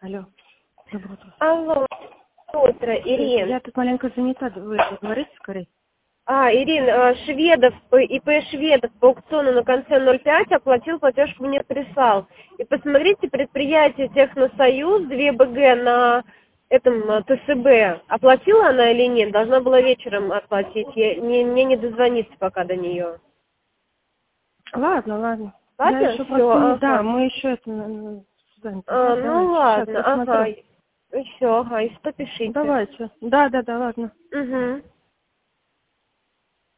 Алло. Доброе утро. Алло, утро, Ирин. Я тут маленько занята, вы говорите скорее. Ирин, Шведов, ИП Шведов по аукциону на конце 05 оплатил, платежку мне прислал. И посмотрите, предприятие Техносоюз, 2 БГ на этом ТСБ. Оплатила она или нет? Должна была вечером оплатить. Мне не дозвониться пока до нее. Ладно. Ладно? Я еще Всё, просто не... ага. Да, мы еще это... Ну ладно, ага. Все, ага, и что пишите? Давайте. Да, ладно. Угу.